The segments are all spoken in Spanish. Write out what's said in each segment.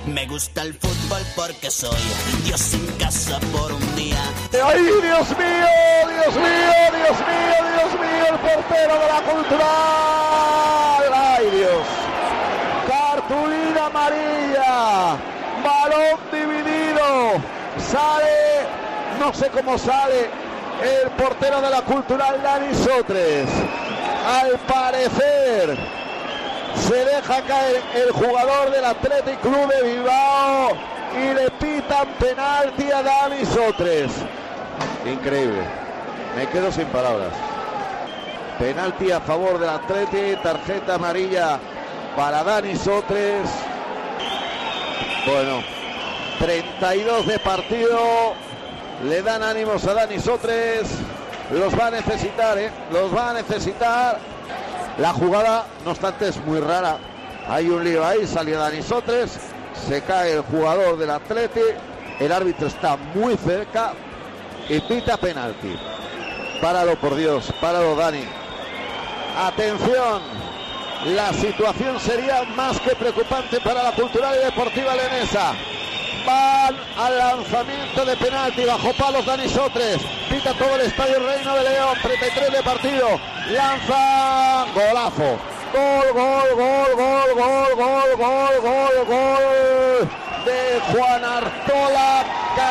Me gusta el fútbol porque soy Dios en casa por un día. ¡Ay, Dios mío! ¡Dios mío! ¡Dios mío! ¡Dios mío! El portero de la Cultural. ¡Ay, Dios! Cartulina amarilla. Balón dividido. Sale, no sé cómo sale, el portero de la Cultural, Dani Sotres. Al parecer se deja caer el jugador del Athletic Club de Bilbao y le pitan penalti a Dani Sotres. Increíble, me quedo sin palabras. Penalti a favor del Athletic, tarjeta amarilla para Dani Sotres. Bueno, 32 de partido, le dan ánimos a Dani Sotres. Los va a necesitar, los va a necesitar. La jugada, no obstante, es muy rara. Hay un lío ahí, salió Dani Sotres, se cae el jugador del Athletic, el árbitro está muy cerca y pita penalti. Páralo, por Dios, páralo, Dani. Atención, la situación sería más que preocupante para la Cultural y Deportiva Leonesa. Van al lanzamiento de penalti, bajo palos Dani Sotres, pita todo el estadio Reino de León, 33 de partido, lanza, golazo, gol, gol, gol, gol, gol, gol, gol, gol, gol de Juan Artola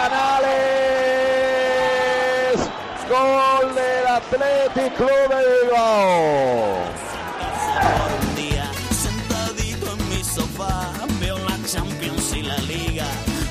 Canales, gol del Athletic Club de Bilbao. Un día sentadito en mi sofá veo la Champions y la Liga.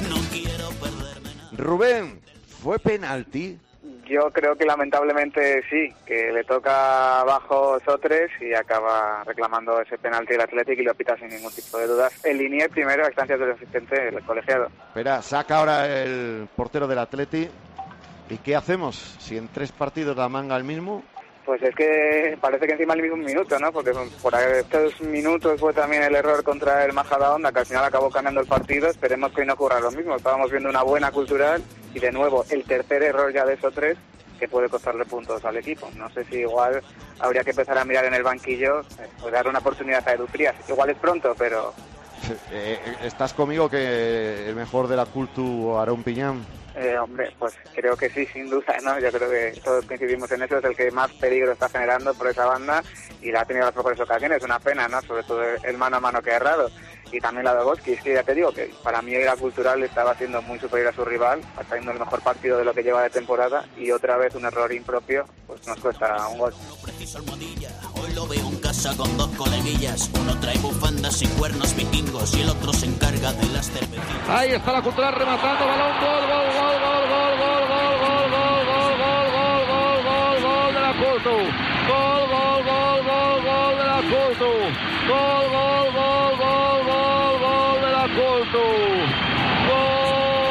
Rubén, ¿fue penalti? Yo creo que lamentablemente sí, que le toca abajo Sotres y acaba reclamando ese penalti del Athletic y lo pita sin ningún tipo de dudas. El Linier primero a instancias del asistente, el colegiado. Espera, saca ahora el portero del Athletic. ¿Y qué hacemos? Si en 3 partidos la manga el mismo. Pues es que parece que encima el mismo minuto, ¿no? Porque por estos minutos fue también el error contra el Majadahonda, que al final acabó cambiando el partido. Esperemos que hoy no ocurra lo mismo. Estábamos viendo una buena Cultural y de nuevo el tercer error ya de esos 3 que puede costarle puntos al equipo. No sé si igual habría que empezar a mirar en el banquillo, pues dar una oportunidad a Edu Frías. Igual es pronto, pero... ¿Estás conmigo que el mejor de la Cultu hará un piñán? Hombre, pues creo que sí, sin duda, ¿no? Yo creo que todos coincidimos en eso, es el que más peligro está generando por esa banda y la ha tenido las mejores ocasiones, una pena, ¿no? Sobre todo el mano a mano que ha errado. Y también la de Boski, es que ya te digo que para mí la Cultural estaba siendo muy superior a su rival, haciendo el mejor partido de lo que lleva de temporada y otra vez un error impropio, pues nos cuesta un gol. Hoy lo veo en casa con 2 coleguillas, uno trae bufandas y cuernos vikingos y el otro se encarga de las cervecitas. Ahí está la Cultural rematando, balón, gol, gol, gol, gol, gol, gol, gol, gol, gol, gol, gol, gol, gol, gol de la Cultu, gol, gol, gol, gol, gol de la Cultu, gol, gol, gol, gol, gol, gol de la Cultu, gol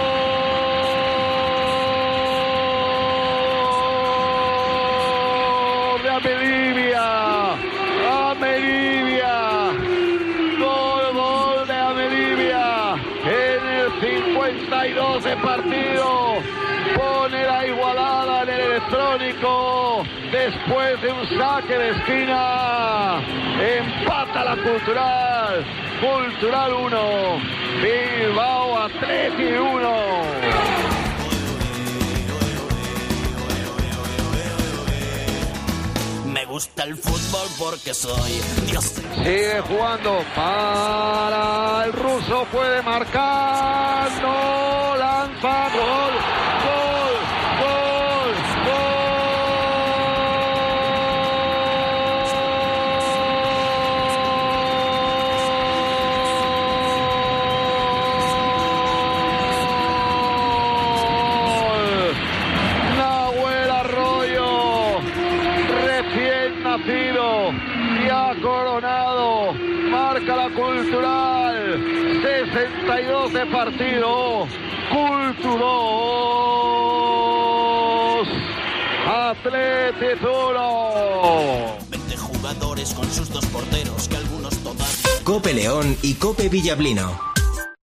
de Amelivia, gol de Amelivia en el 52 de partido, pone la igualada en el electrónico después de un saque de esquina, empata la Cultural, Cultural 1, Bilbao Athletic 1. Me gusta el fútbol porque soy Dios. Sigue jugando para el ruso, puede marcar, no, lanza, gol, gol, gol, gol. Nahuel Arroyo, recién nacido, ya coronado, marca la Cultural, 62 de partido, Cultu 2, Athletic 1. 20 jugadores con sus 2 porteros que algunos toman. Cope León y Cope Villablino.